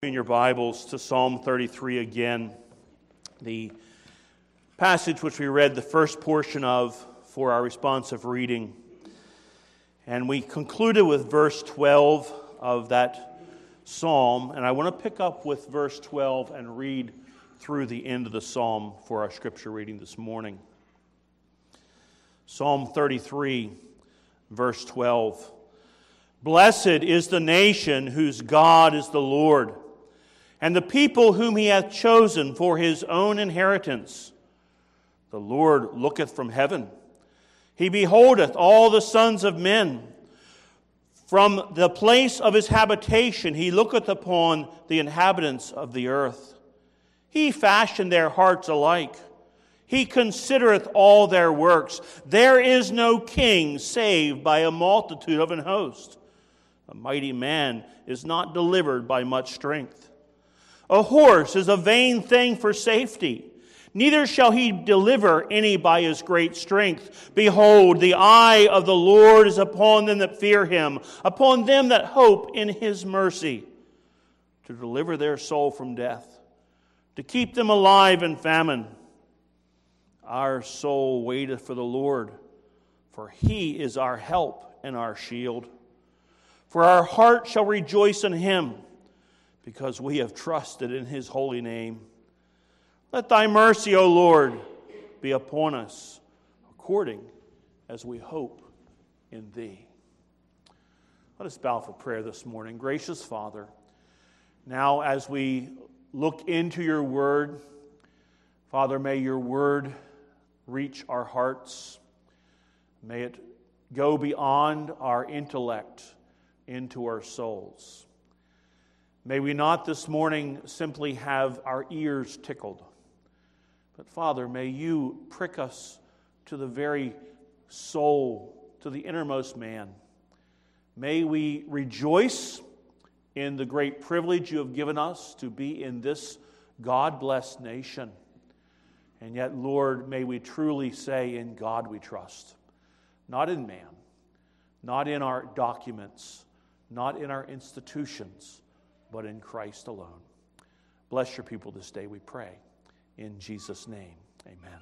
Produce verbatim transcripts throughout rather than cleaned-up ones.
In your Bibles to Psalm thirty-three again, the passage which we read the first portion of for our responsive reading. And we concluded with verse twelve of that psalm, and I want to pick up with verse twelve and read through the end of the psalm for our scripture reading this morning. Psalm thirty-three, verse twelve. Blessed is the nation whose God is the Lord, and the people whom he hath chosen for his own inheritance. The Lord looketh from heaven. He beholdeth all the sons of men. From the place of his habitation he looketh upon the inhabitants of the earth. He fashioned their hearts alike. He considereth all their works. There is no king saved by a multitude of an host. A mighty man is not delivered by much strength. A horse is a vain thing for safety, neither shall he deliver any by his great strength. Behold, the eye of the Lord is upon them that fear him, upon them that hope in his mercy, to deliver their soul from death, to keep them alive in famine. Our soul waiteth for the Lord, for he is our help and our shield. For our heart shall rejoice in him, because we have trusted in his holy name. Let thy mercy, O Lord, be upon us, according as we hope in thee. Let us bow for prayer this morning. Gracious Father, now as we look into your word, Father, may your word reach our hearts. May it go beyond our intellect into our souls. May we not this morning simply have our ears tickled, but Father, may you prick us to the very soul, to the innermost man. May we rejoice in the great privilege you have given us to be in this God-blessed nation. And yet, Lord, may we truly say, in God we trust, not in man, not in our documents, not in our institutions, but in Christ alone. Bless your people this day, we pray. In Jesus' name, amen.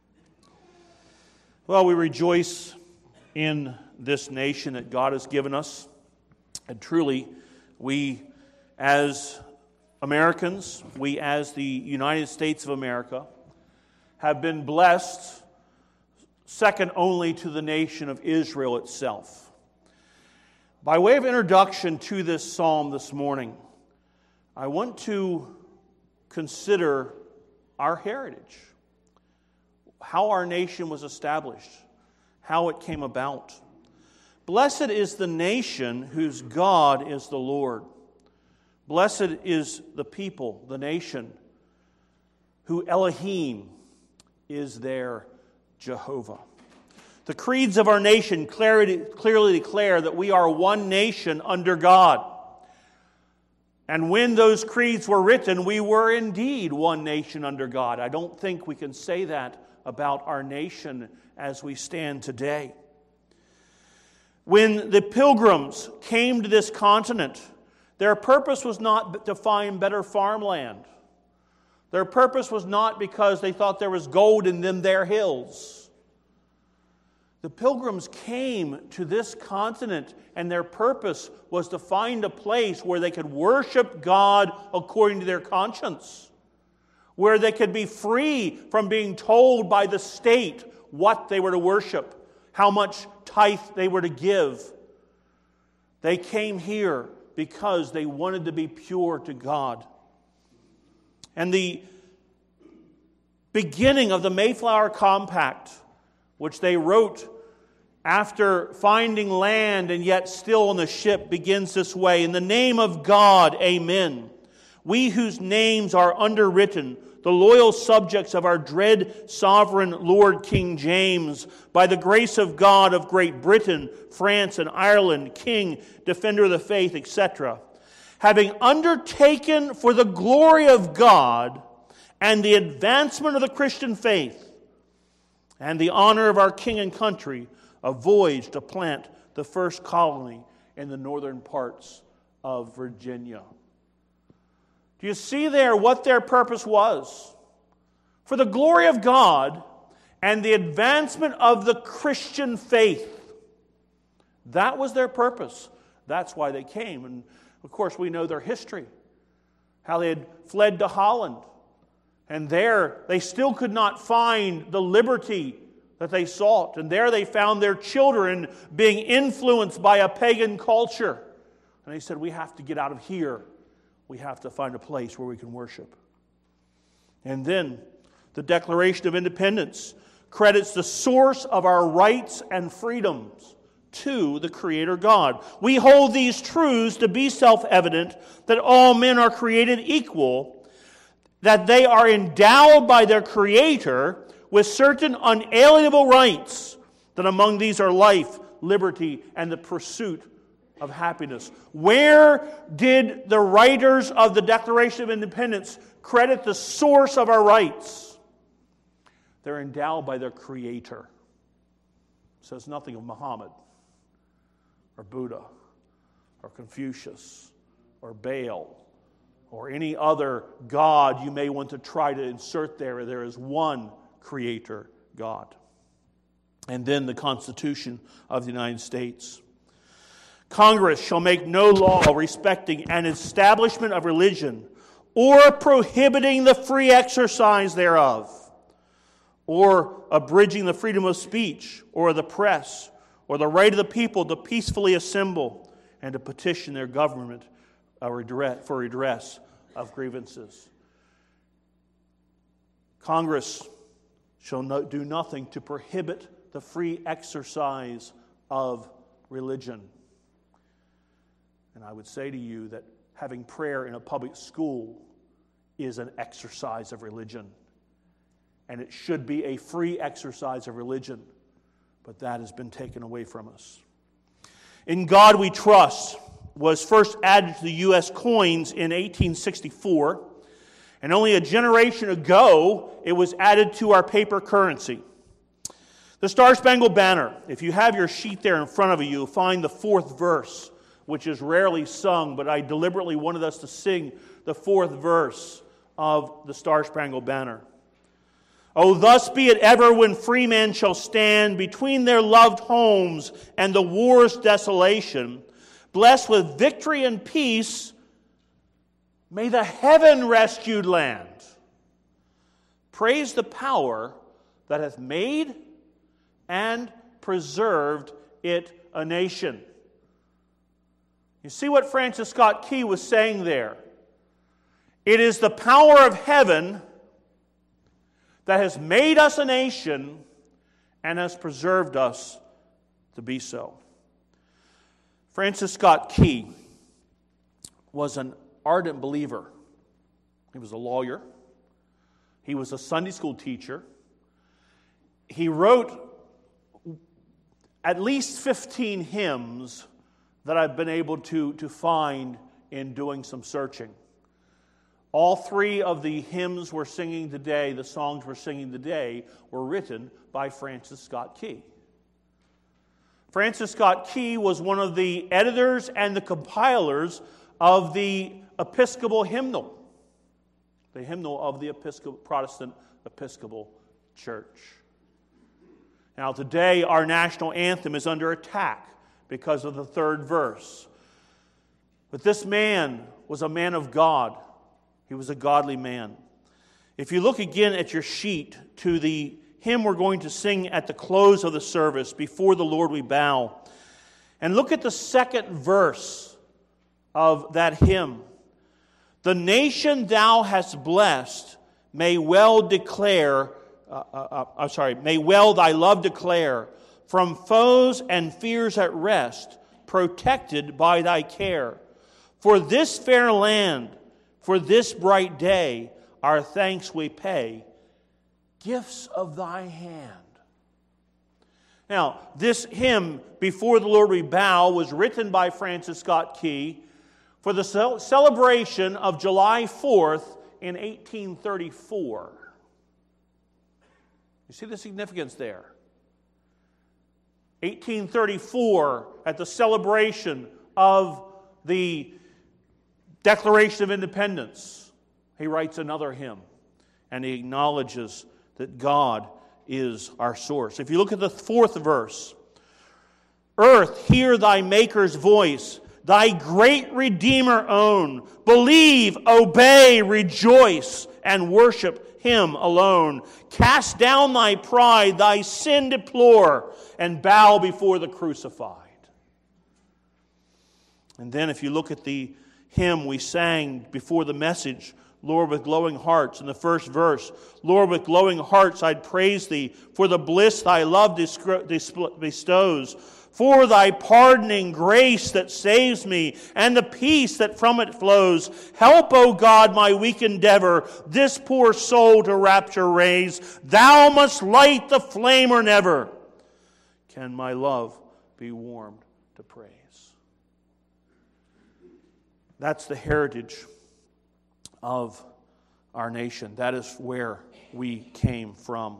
Well, we rejoice in this nation that God has given us. And truly, we as Americans, we as the United States of America, have been blessed second only to the nation of Israel itself. By way of introduction to this psalm this morning, I want to consider our heritage, how our nation was established, how it came about. Blessed is the nation whose God is the Lord. Blessed is the people, the nation, who Elohim is their Jehovah. The creeds of our nation clearly, clearly declare that we are one nation under God. And when those creeds were written, we were indeed one nation under God. I don't think we can say that about our nation as we stand today. When the pilgrims came to this continent, their purpose was not to find better farmland. Their purpose was not because they thought there was gold in them their hills. The pilgrims came to this continent, and their purpose was to find a place where they could worship God according to their conscience, where they could be free from being told by the state what they were to worship, how much tithe they were to give. They came here because they wanted to be pure to God. And the beginning of the Mayflower Compact, which they wrote after finding land and yet still on the ship, begins this way. In the name of God, amen. We whose names are underwritten, the loyal subjects of our dread sovereign Lord King James, by the grace of God of Great Britain, France, and Ireland, King, Defender of the Faith, et cetera, having undertaken for the glory of God and the advancement of the Christian faith and the honor of our King and country, a voyage to plant the first colony in the northern parts of Virginia. Do you see there what their purpose was? For the glory of God and the advancement of the Christian faith. That was their purpose. That's why they came. And of course, we know their history. How they had fled to Holland. And there, they still could not find the liberty that they sought. And there they found their children being influenced by a pagan culture. And they said, we have to get out of here. We have to find a place where we can worship. And then, the Declaration of Independence credits the source of our rights and freedoms to the Creator God. We hold these truths to be self-evident, that all men are created equal, that they are endowed by their Creator with certain unalienable rights, that among these are life, liberty, and the pursuit of happiness. Where did the writers of the Declaration of Independence credit the source of our rights? They're endowed by their Creator. It says nothing of Muhammad, or Buddha, or Confucius, or Baal, or any other God you may want to try to insert there. There is one Creator God. And then the Constitution of the United States. Congress shall make no law respecting an establishment of religion or prohibiting the free exercise thereof, or abridging the freedom of speech or the press, or the right of the people to peacefully assemble and to petition their government for redress of grievances. Congress shall no, do nothing to prohibit the free exercise of religion. And I would say to you that having prayer in a public school is an exercise of religion. And it should be a free exercise of religion. But that has been taken away from us. In God We Trust was first added to the U S coins in eighteen sixty-four. And only a generation ago, it was added to our paper currency. The Star-Spangled Banner, if you have your sheet there in front of you, you'll find the fourth verse, which is rarely sung, but I deliberately wanted us to sing the fourth verse of the Star-Spangled Banner. Oh, thus be it ever when free men shall stand between their loved homes and the war's desolation, blessed with victory and peace, may the heaven-rescued land praise the power that hath made and preserved it a nation. You see what Francis Scott Key was saying there? It is the power of heaven that has made us a nation and has preserved us to be so. Francis Scott Key was an ardent believer. He was a lawyer. He was a Sunday school teacher. He wrote at least fifteen hymns that I've been able to, to find in doing some searching. All three of the hymns we're singing today, the songs we're singing today, were written by Francis Scott Key. Francis Scott Key was one of the editors and the compilers of the Episcopal hymnal, the hymnal of the Episcopal, Protestant Episcopal Church. Now today our national anthem is under attack because of the third verse. But this man was a man of God. He was a godly man. If you look again at your sheet to the hymn we're going to sing at the close of the service, Before the Lord We Bow, and look at the second verse of that hymn. The nation thou hast blessed may well declare, uh, uh, I'm sorry, may well thy love declare, from foes and fears at rest, protected by thy care. For this fair land, for this bright day, our thanks we pay, gifts of thy hand. Now, this hymn, Before the Lord We Bow, was written by Francis Scott Key for the celebration of July fourth in eighteen thirty-four. You see the significance there? eighteen thirty-four, at the celebration of the Declaration of Independence. he writes another hymn, and he acknowledges that God is our source. If you look at the fourth verse, earth, hear thy Maker's voice, thy great Redeemer own. Believe, obey, rejoice, and worship him alone. Cast down thy pride, thy sin deplore, and bow before the crucified. And then if you look at the hymn we sang before the message, Lord, with glowing hearts, in the first verse, Lord, with glowing hearts I'd praise thee for the bliss thy love bestows, for thy pardoning grace that saves me, and the peace that from it flows. Help, O God, my weak endeavor, this poor soul to rapture raise. Thou must light the flame or never can my love be warmed to praise. That's the heritage of our nation. That is where we came from.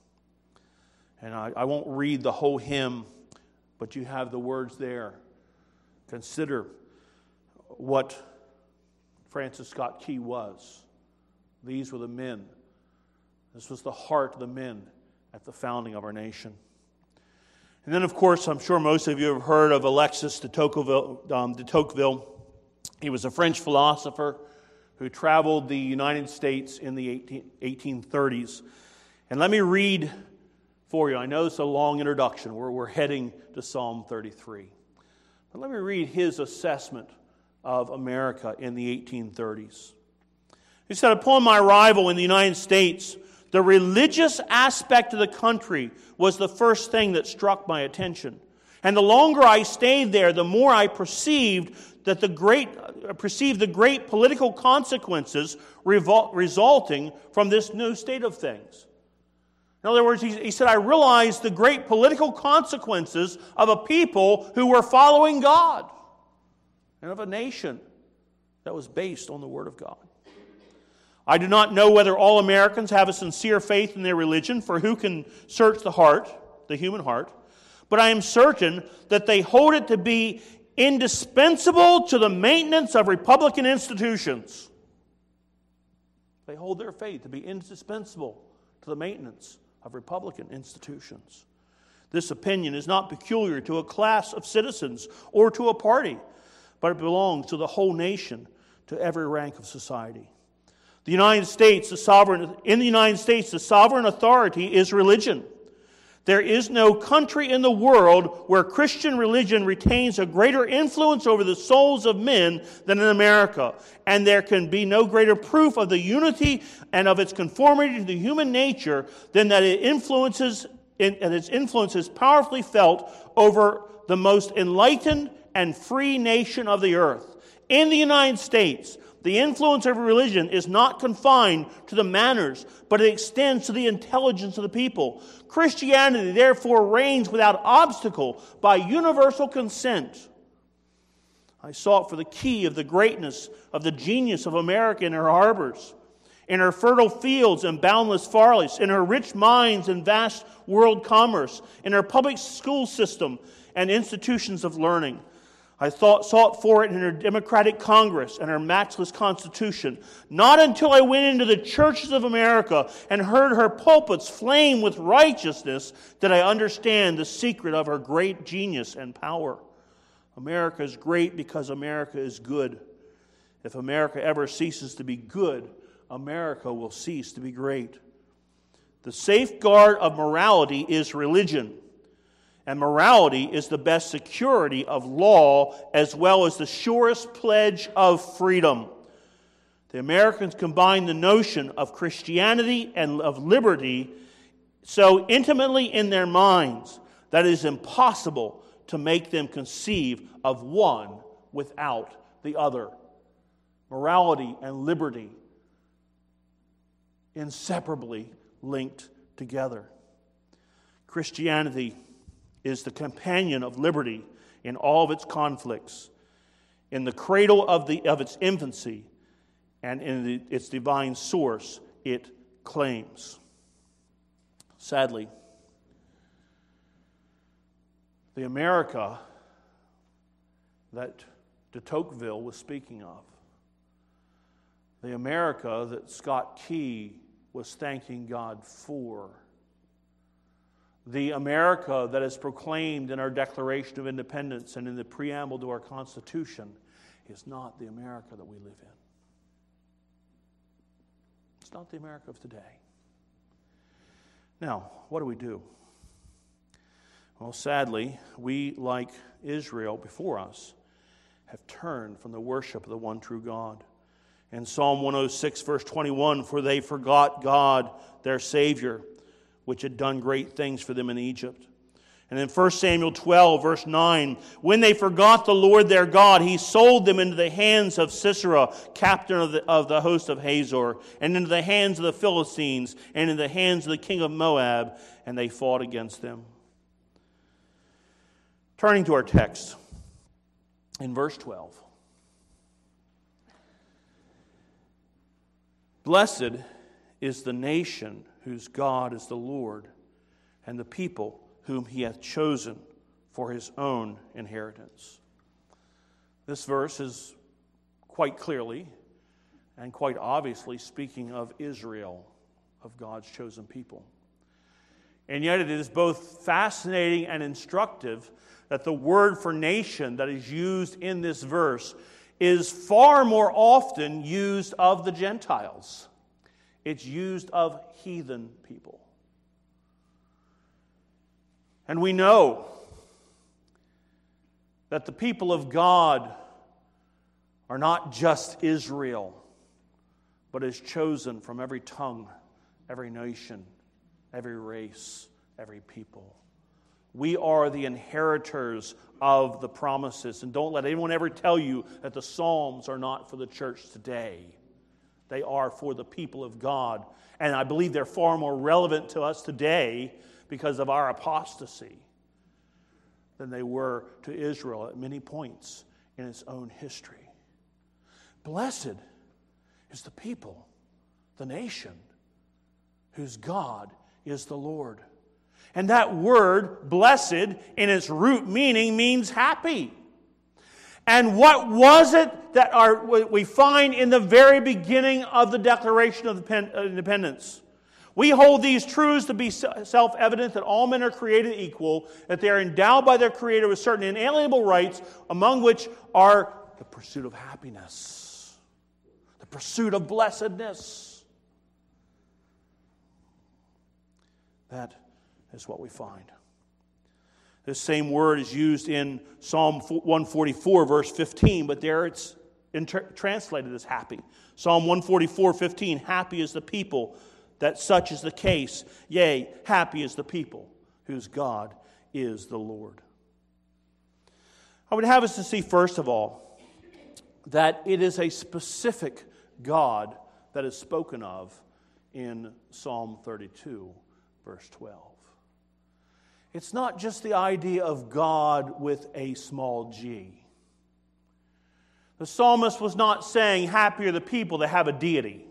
And I, I won't read the whole hymn, but you have the words there. Consider what Francis Scott Key was. These were the men. This was the heart of the men at the founding of our nation. And then, of course, I'm sure most of you have heard of Alexis de Tocqueville. Um, de Tocqueville. He was a French philosopher who traveled the United States in the eighteen thirties. And let me read for you. I know it's a long introduction. We're, we're heading to Psalm thirty-three. But let me read his assessment of America in the eighteen thirties. He said, upon my arrival in the United States, the religious aspect of the country was the first thing that struck my attention. And the longer I stayed there, the more I perceived that the great uh, perceived the great political consequences revol- resulting from this new state of things. In other words, he, he said, I realized the great political consequences of a people who were following God and of a nation that was based on the Word of God. I do not know whether all Americans have a sincere faith in their religion, for who can search the heart, the human heart, but I am certain that they hold it to be indispensable to the maintenance of Republican institutions. They hold their faith to be indispensable to the maintenance of Republican institutions. This opinion is not peculiar to a class of citizens or to a party, but it belongs to the whole nation, to every rank of society. The United States, the sovereign, in the United States, the sovereign authority is religion. There is no country in the world where Christian religion retains a greater influence over the souls of men than in America. And there can be no greater proof of the unity and of its conformity to the human nature than that it influences, and its influence is powerfully felt over the most enlightened and free nation of the earth. In the United States, the influence of religion is not confined to the manners, but it extends to the intelligence of the people. Christianity, therefore, reigns without obstacle by universal consent. I sought for the key of the greatness of the genius of America in her harbors, in her fertile fields and boundless forests, in her rich mines and vast world commerce, in her public school system and institutions of learning. I thought, sought for it in her democratic Congress and her matchless Constitution. Not until I went into the churches of America and heard her pulpits flame with righteousness did I understand the secret of her great genius and power. America is great because America is good. If America ever ceases to be good, America will cease to be great. The safeguard of morality is religion. And morality is the best security of law as well as the surest pledge of freedom. The Americans combine the notion of Christianity and of liberty so intimately in their minds that it is impossible to make them conceive of one without the other. Morality and liberty inseparably linked together. Christianity is the companion of liberty in all of its conflicts, in the cradle of, the, of its infancy, and in the, its divine source it claims. Sadly, the America that de Tocqueville was speaking of, the America that Scott Key was thanking God for. The America that is proclaimed in our Declaration of Independence and in the preamble to our Constitution is not the America that we live in. It's not the America of today. Now, what do we do? Well, sadly, we, like Israel before us, have turned from the worship of the one true God. In Psalm one oh six, verse twenty-one, for they forgot God, their Savior, which had done great things for them in Egypt. And in First Samuel twelve, verse nine, when they forgot the Lord their God, he sold them into the hands of Sisera, captain of the, of the host of Hazor, and into the hands of the Philistines, and into the hands of the king of Moab, and they fought against them. Turning to our text, in verse twelve. Blessed is the nation whose God is the Lord, and the people whom he hath chosen for his own inheritance. This verse is quite clearly and quite obviously speaking of Israel, of God's chosen people. And yet it is both fascinating and instructive that the word for nation that is used in this verse is far more often used of the Gentiles. It's used of heathen people. And we know that the people of God are not just Israel, but is chosen from every tongue, every nation, every race, every people. We are the inheritors of the promises. And don't let anyone ever tell you that the Psalms are not for the church today. They are for the people of God. And I believe they're far more relevant to us today because of our apostasy than they were to Israel at many points in its own history. Blessed is the people, the nation, whose God is the Lord. And that word, blessed, in its root meaning, means happy. And what was it that our, we find in the very beginning of the Declaration of Independence? We hold these truths to be self-evident, that all men are created equal, that they are endowed by their Creator with certain inalienable rights, among which are the pursuit of happiness, the pursuit of blessedness. That is what we find. This same word is used in Psalm one forty-four, verse fifteen, but there it's inter- translated as happy. Psalm one forty-four, fifteen, happy is the people that such is the case. Yea, happy is the people whose God is the Lord. I would have us to see, first of all, that it is a specific God that is spoken of in Psalm thirty-two, verse twelve. It's not just the idea of God with a small g. The psalmist was not saying, happy are the people that have a deity.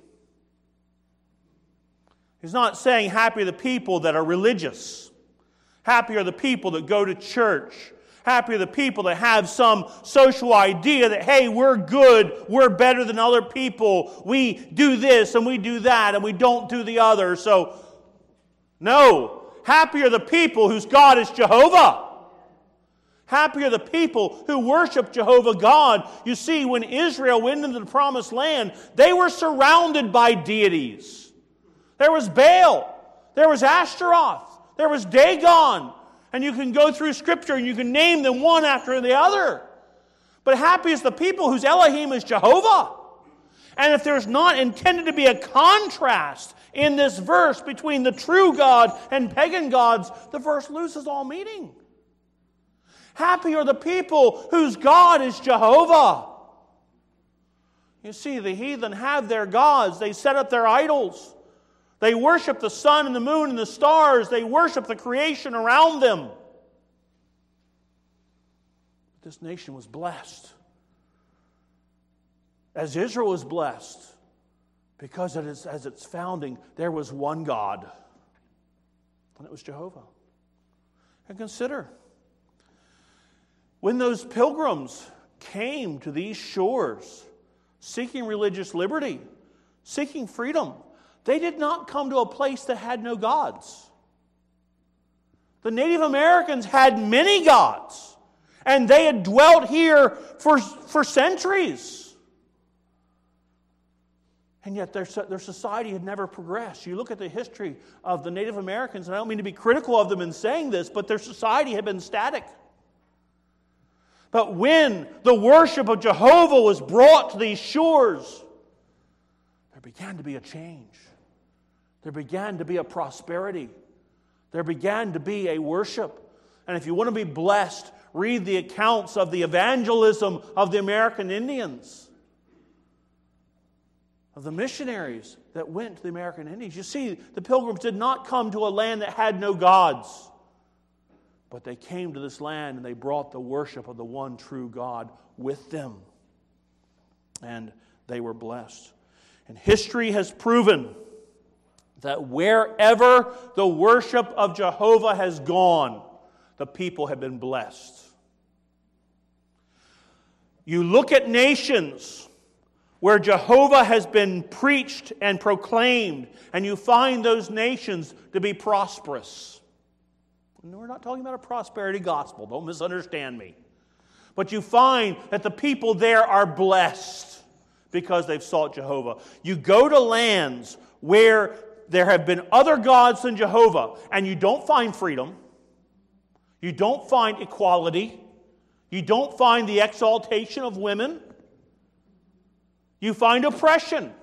He's not saying, happy are the people that are religious. Happy are the people that go to church. Happy are the people that have some social idea that, hey, we're good, we're better than other people. We do this and we do that and we don't do the other. So, no. Happy are the people whose God is Jehovah. Happy are the people who worship Jehovah God. You see, when Israel went into the promised land, they were surrounded by deities. There was Baal. There was Ashtaroth. There was Dagon. And you can go through Scripture and you can name them one after the other. But happy is the people whose Elohim is Jehovah. And if there's not intended to be a contrast in this verse between the true God and pagan gods, the verse loses all meaning. Happy are the people whose God is Jehovah. You see, the heathen have their gods. They set up their idols. They worship the sun and the moon and the stars. They worship the creation around them. But this nation was blessed. As Israel was blessed, because it is, as its founding, there was one God, and it was Jehovah. And consider, when those pilgrims came to these shores seeking religious liberty, seeking freedom. They did not come to a place that had no gods. The Native Americans had many gods, and they had dwelt here for, for centuries. And yet their, their society had never progressed. You look at the history of the Native Americans, and I don't mean to be critical of them in saying this, but their society had been static. But when the worship of Jehovah was brought to these shores, there began to be a change. There began to be a prosperity. There began to be a worship. And if you want to be blessed, read the accounts of the evangelism of the American Indians, of the missionaries that went to the American Indians. You see, the Pilgrims did not come to a land that had no gods, but they came to this land and they brought the worship of the one true God with them. And they were blessed. And history has proven that wherever the worship of Jehovah has gone, the people have been blessed. You look at nations where Jehovah has been preached and proclaimed, and you find those nations to be prosperous. And we're not talking about a prosperity gospel, don't misunderstand me. But you find that the people there are blessed because they've sought Jehovah. You go to lands where there have been other gods than Jehovah, and you don't find freedom. You don't find equality. You don't find the exaltation of women. You find oppression.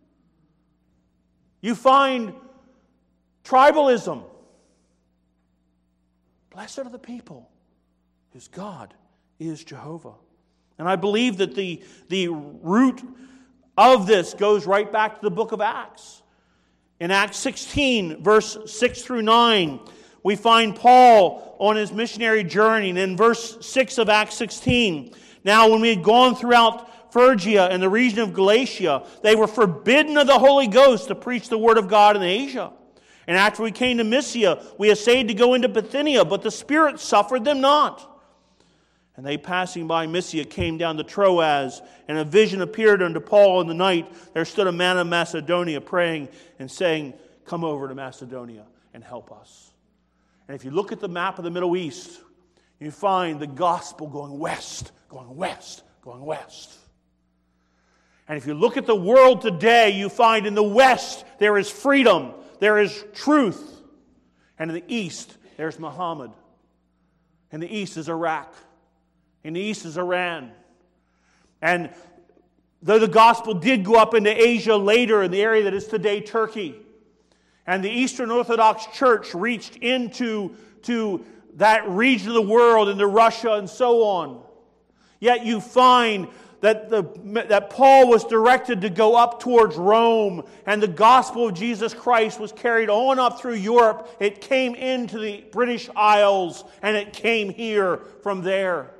You find tribalism. Blessed are the people whose God is Jehovah. And I believe that the, the root of this goes right back to the book of Acts. In Acts sixteen, verse six through nine, we find Paul on his missionary journey. And in verse six of Acts sixteen, now when we had gone throughout Phrygia and the region of Galatia, they were forbidden of the Holy Ghost to preach the word of God in Asia. And after we came to Mysia, we essayed to go into Bithynia, but the Spirit suffered them not. And they, passing by Mysia, came down to Troas, and a vision appeared unto Paul in the night. There stood a man of Macedonia praying and saying, "Come over to Macedonia and help us." And if you look at the map of the Middle East, you find the gospel going west, going west, going west. And if you look at the world today, you find in the west there is freedom, there is truth. And in the east, there's Muhammad. In the east is Iraq. In the east is Iran. And though the gospel did go up into Asia later, in the area that is today Turkey, and the Eastern Orthodox Church reached into to that region of the world, into Russia and so on, yet you find that, the, that Paul was directed to go up towards Rome, and the gospel of Jesus Christ was carried on up through Europe. It came into the British Isles, and it came here from there.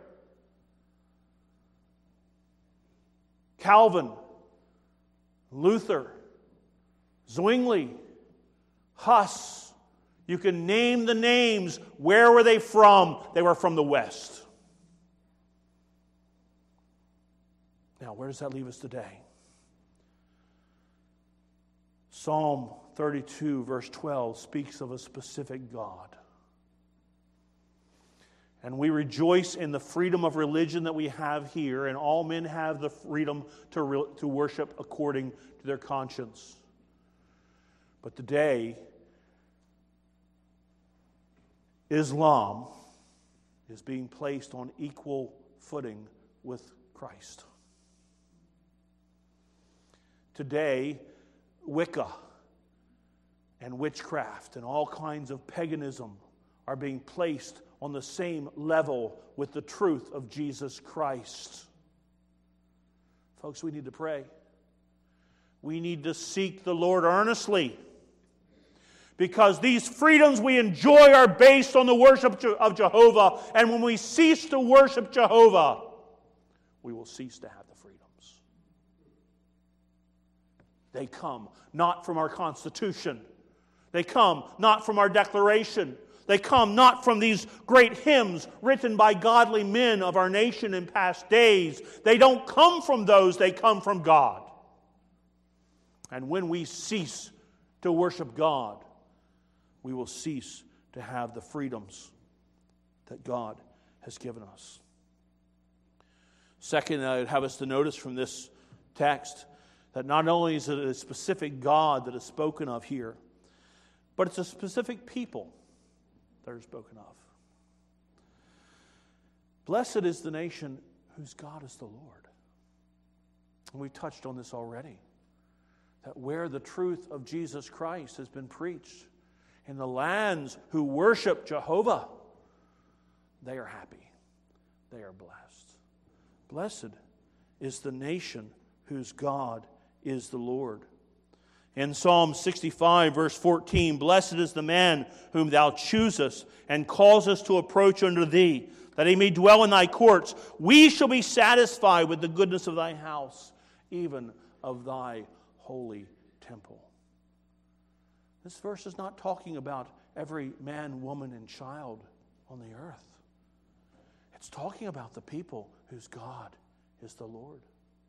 Calvin, Luther, Zwingli, Huss, you can name the names. Where were they from? They were from the West. Now, where does that leave us today? Psalm thirty-two, verse twelve, speaks of a specific God. And we rejoice in the freedom of religion that we have here, and all men have the freedom to, re- to worship according to their conscience. But today, Islam is being placed on equal footing with Christ. Today, Wicca and witchcraft and all kinds of paganism are being placed on the same level with the truth of Jesus Christ. Folks, we need to pray. We need to seek the Lord earnestly, because these freedoms we enjoy are based on the worship of Jehovah, and when we cease to worship Jehovah, we will cease to have the freedoms. They come not from our Constitution. They come not from our Declaration. They come not from these great hymns written by godly men of our nation in past days. They don't come from those, they come from God. And when we cease to worship God, we will cease to have the freedoms that God has given us. Second, I would have us to notice from this text that not only is it a specific God that is spoken of here, but it's a specific people that are spoken of. Blessed is the nation whose God is the Lord. And we touched on this already, that where the truth of Jesus Christ has been preached, in the lands who worship Jehovah, they are happy. They are blessed. Blessed is the nation whose God is the Lord. In Psalm sixty-five, verse fourteen, blessed is the man whom thou choosest and causest to approach unto thee, that he may dwell in thy courts. We shall be satisfied with the goodness of thy house, even of thy holy temple. This verse is not talking about every man, woman, and child on the earth. It's talking about the people whose God is the Lord.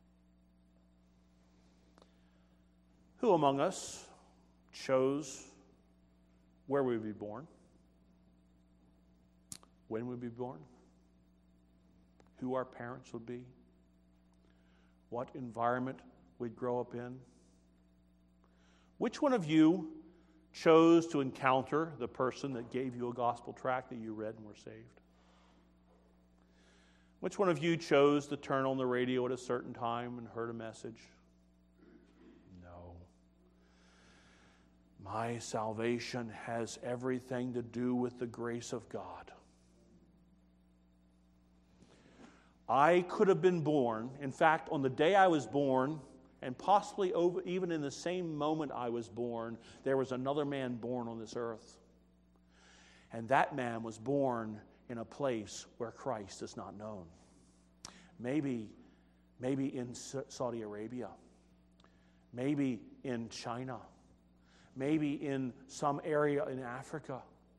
Who among us chose where we would be born? When we'd be born? Who our parents would be? What environment we'd grow up in? Which one of you chose to encounter the person that gave you a gospel tract that you read and were saved? Which one of you chose to turn on the radio at a certain time and heard a message? No. My salvation has everything to do with the grace of God. I could have been born, in fact, on the day I was born, and possibly over, even in the same moment I was born, there was another man born on this earth. And that man was born in a place where Christ is not known. Maybe, maybe in Saudi Arabia. Maybe in China. Maybe in some area in Africa.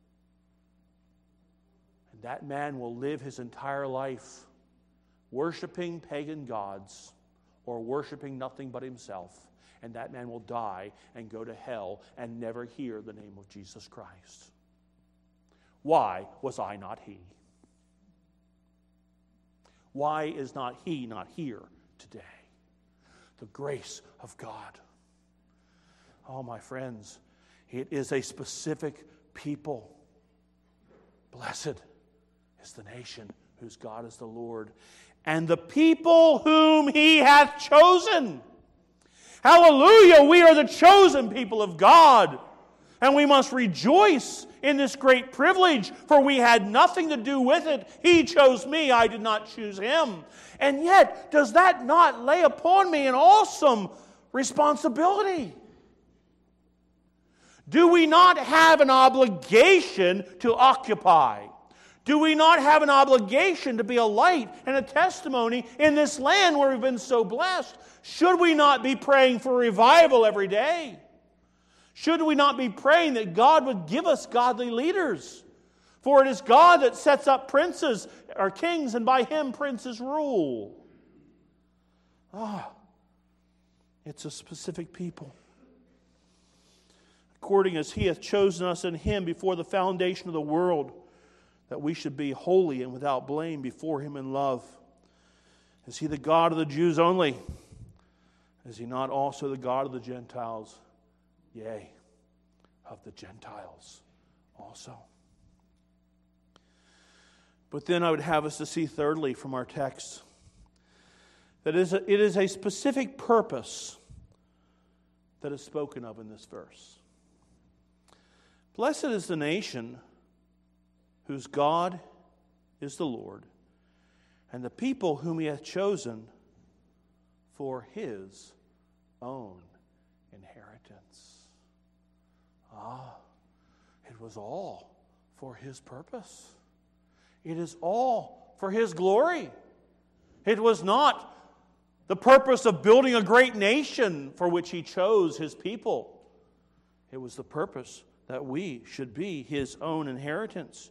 And that man will live his entire life worshiping pagan gods or worshiping nothing but himself. And that man will die and go to hell and never hear the name of Jesus Christ. Why was I not he? Why is not he not here today? The grace of God. Oh, my friends, it is a specific people. Blessed is the nation whose God is the Lord, and the people whom he hath chosen. Hallelujah, we are the chosen people of God. And we must rejoice in this great privilege, for we had nothing to do with it. He chose me, I did not choose him. And yet, does that not lay upon me an awesome responsibility? Do we not have an obligation to occupy? Do we not have an obligation to be a light and a testimony in this land where we've been so blessed? Should we not be praying for revival every day? Should we not be praying that God would give us godly leaders? For it is God that sets up princes or kings, and by him princes rule. Ah, it's a specific people. According as he hath chosen us in him before the foundation of the world, that we should be holy and without blame before him in love. Is he the God of the Jews only? Is he not also the God of the Gentiles? Yea, of the Gentiles also. But then I would have us to see thirdly from our text that it is a specific purpose that is spoken of in this verse. Blessed is the nation whose God is the Lord, and the people whom he hath chosen for his own inheritance. Ah, it was all for his purpose. It is all for his glory. It was not the purpose of building a great nation for which he chose his people. It was the purpose that we should be his own inheritance.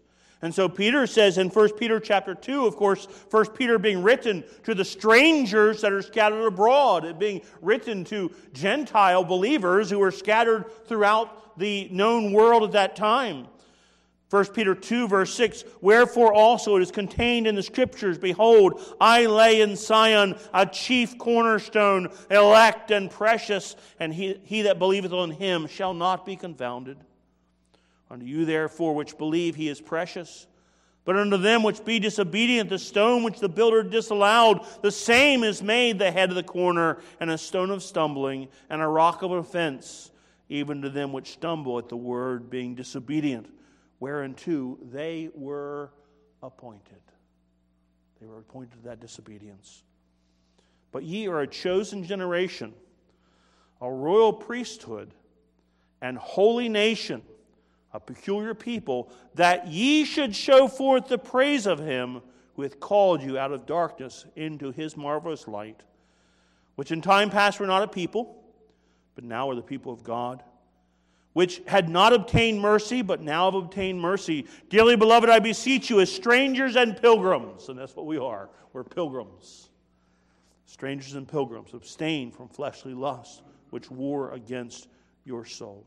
And so Peter says in First Peter chapter two, of course, First Peter being written to the strangers that are scattered abroad, it being written to Gentile believers who were scattered throughout the known world at that time. First Peter two, verse six, wherefore also it is contained in the Scriptures, behold, I lay in Sion a chief cornerstone, elect and precious, and he, he that believeth on him shall not be confounded. Unto you therefore which believe he is precious. But unto them which be disobedient, the stone which the builder disallowed, the same is made the head of the corner, and a stone of stumbling, and a rock of offense, even to them which stumble at the word, being disobedient, whereunto they were appointed. They were appointed to that disobedience. But ye are a chosen generation, a royal priesthood, and holy nation, a peculiar people, that ye should show forth the praise of him who hath called you out of darkness into his marvelous light, which in time past were not a people, but now are the people of God, which had not obtained mercy, but now have obtained mercy. Dearly beloved, I beseech you, as strangers and pilgrims, and that's what we are, we're pilgrims. Strangers and pilgrims, abstain from fleshly lusts, which war against your soul.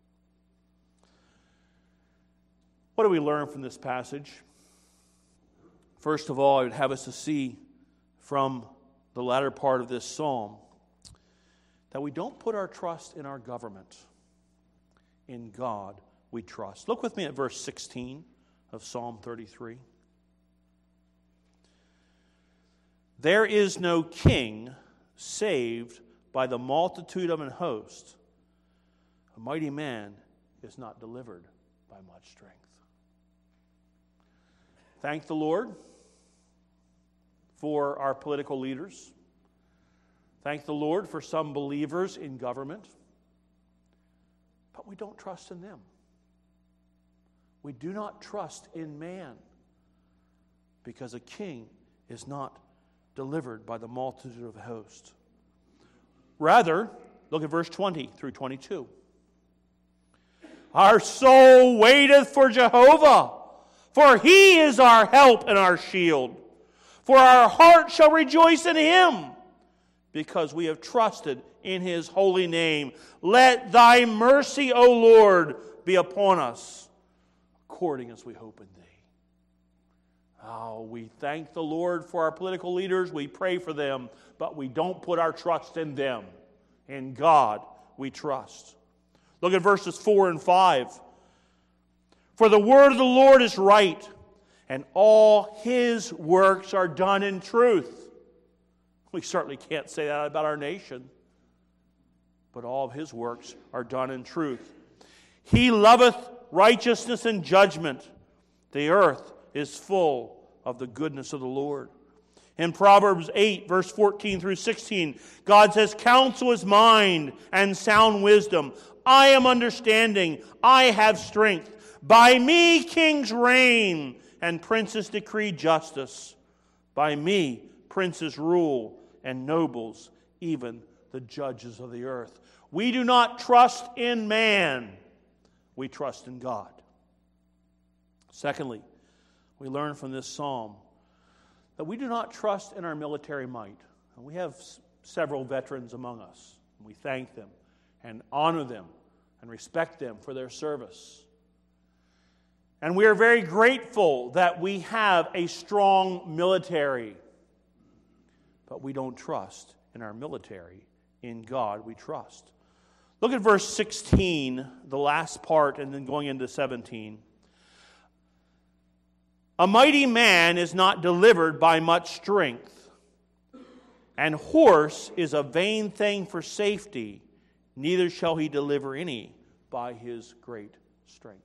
What do we learn from this passage? First of all, I would have us to see from the latter part of this psalm that we don't put our trust in our government. In God we trust. Look with me at verse sixteen of Psalm thirty-three. There is no king saved by the multitude of an host. A mighty man is not delivered by much strength. Thank the Lord for our political leaders. Thank the Lord for some believers in government. But we don't trust in them. We do not trust in man, because a king is not delivered by the multitude of a host. Rather, look at verse twenty through twenty-two. Our soul waiteth for Jehovah, for he is our help and our shield. For our heart shall rejoice in him, because we have trusted in his holy name. Let thy mercy, O Lord, be upon us, according as we hope in thee. Oh, we thank the Lord for our political leaders. We pray for them, but we don't put our trust in them. In God we trust. Look at verses four and five. For the word of the Lord is right, and all his works are done in truth. We certainly can't say that about our nation, but all of his works are done in truth. He loveth righteousness and judgment. The earth is full of the goodness of the Lord. In Proverbs eight, verse fourteen through sixteen, God says, counsel is mine and sound wisdom. I am understanding. I have strength. By me kings reign, and princes decree justice. By me princes rule, and nobles, even the judges of the earth. We do not trust in man. We trust in God. Secondly, we learn from this psalm that we do not trust in our military might. And we have s- several veterans among us. We thank them and honor them and respect them for their service. And we are very grateful that we have a strong military. But we don't trust in our military. In God we trust. Look at verse sixteen, the last part, and then going into seventeen. A mighty man is not delivered by much strength, and horse is a vain thing for safety, neither shall he deliver any by his great strength.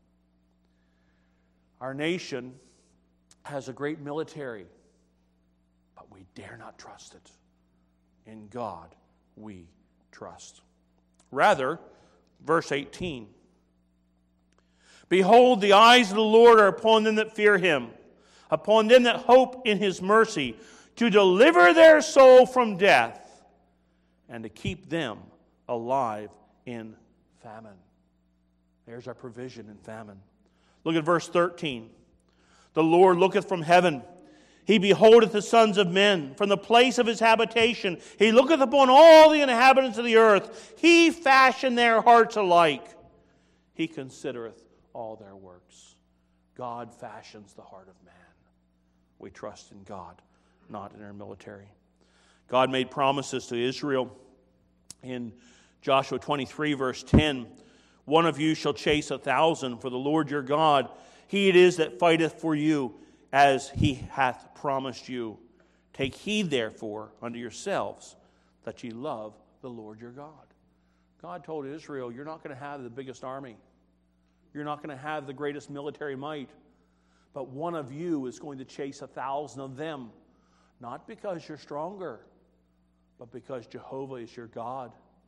Our nation has a great military, but we dare not trust it. In God we trust. Rather, verse eighteen, behold, the eyes of the Lord are upon them that fear him, upon them that hope in his mercy, to deliver their soul from death, and to keep them alive in famine. There's our provision in famine. Look at verse thirteen. The Lord looketh from heaven. He beholdeth the sons of men from the place of his habitation. He looketh upon all the inhabitants of the earth. He fashioned their hearts alike. He considereth all their works. God fashions the heart of man. We trust in God, not in our military. God made promises to Israel in Joshua twenty-three, verse ten. One of you shall chase a thousand, for the Lord your God, he it is that fighteth for you, as he hath promised you. Take heed, therefore, unto yourselves, that ye love the Lord your God. God told Israel, you're not going to have the biggest army. You're not going to have the greatest military might. But one of you is going to chase a thousand of them. Not because you're stronger, but because Jehovah is your God.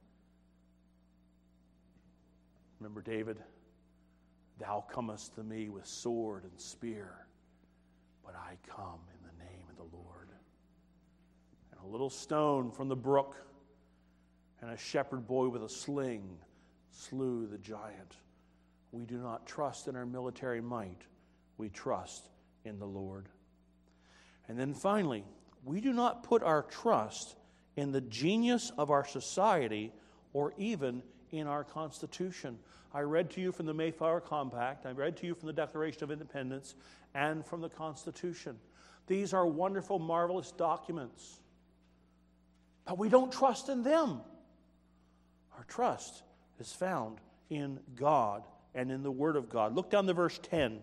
Remember David? Thou comest to me with sword and spear, but I come in the name of the Lord. And a little stone from the brook and a shepherd boy with a sling slew the giant. We do not trust in our military might. We trust in the Lord. And then finally, we do not put our trust in the genius of our society or even in our Constitution. I read to you from the Mayflower Compact. I read to you from the Declaration of Independence and from the Constitution. These are wonderful, marvelous documents. But we don't trust in them. Our trust is found in God and in the Word of God. Look down to verse ten.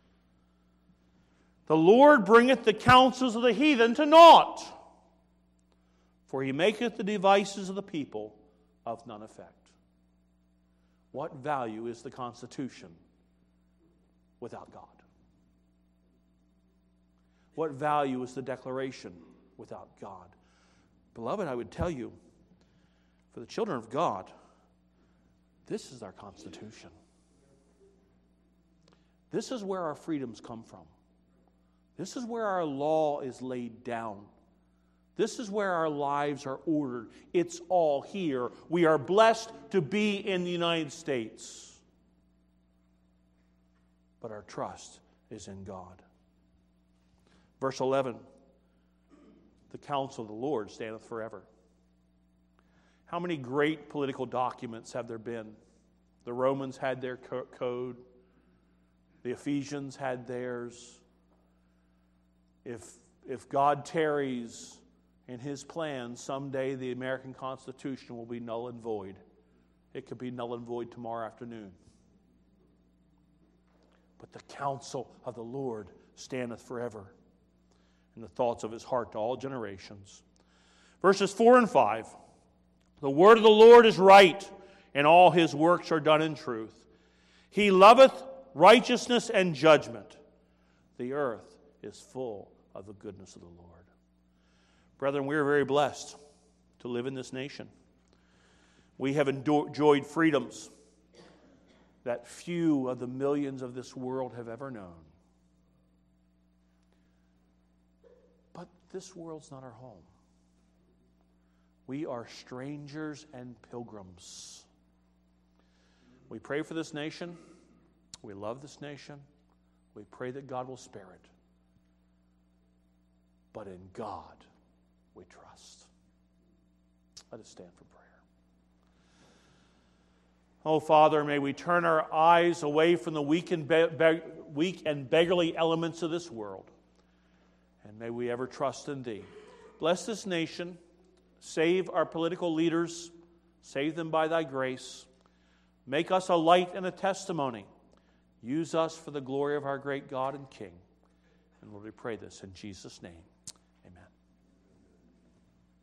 The Lord bringeth the counsels of the heathen to naught, for he maketh the devices of the people of none effect. What value is the Constitution without God? What value is the Declaration without God? Beloved, I would tell you, for the children of God, this is our Constitution. This is where our freedoms come from. This is where our law is laid down. This is where our lives are ordered. It's all here. We are blessed to be in the United States. But our trust is in God. Verse eleven, the counsel of the Lord standeth forever. How many great political documents have there been? The Romans had their co- code. The Ephesians had theirs. If, if God tarries in his plan, someday the American Constitution will be null and void. It could be null and void tomorrow afternoon. But the counsel of the Lord standeth forever, and the thoughts of his heart to all generations. Verses four and five. The word of the Lord is right, and all his works are done in truth. He loveth righteousness and judgment. The earth is full of the goodness of the Lord. Brethren, we are very blessed to live in this nation. We have enjoyed freedoms that few of the millions of this world have ever known. But this world's not our home. We are strangers and pilgrims. We pray for this nation. We love this nation. We pray that God will spare it. But in God we trust. Let us stand for prayer. Oh, Father, may we turn our eyes away from the weak and, be- be- weak and beggarly elements of this world. And may we ever trust in Thee. Bless this nation. Save our political leaders. Save them by Thy grace. Make us a light and a testimony. Use us for the glory of our great God and King. And Lord, we pray this in Jesus' name.